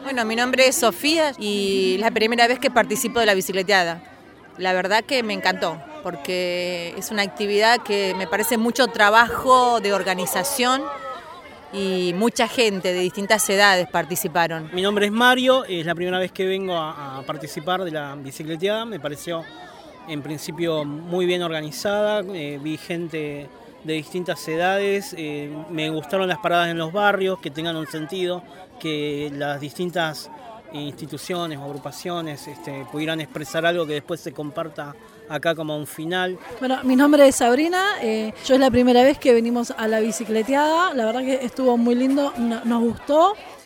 Bueno, mi nombre es Sofía y es la primera vez que participo de la bicicleteada. La verdad que me encantó, porque es una actividad que me parece mucho trabajo de organización y mucha gente de distintas edades participaron. Mi nombre es Mario, es la primera vez que vengo a participar de la bicicleteada. Me pareció en principio muy bien organizada, vi gente de distintas edades, me gustaron las paradas en los barrios, que tengan un sentido, que las distintas instituciones o agrupaciones pudieran expresar algo que después se comparta acá como un final. Bueno, mi nombre es Sabrina, yo es la primera vez que venimos a la bicicleteada, la verdad que estuvo muy lindo, nos gustó.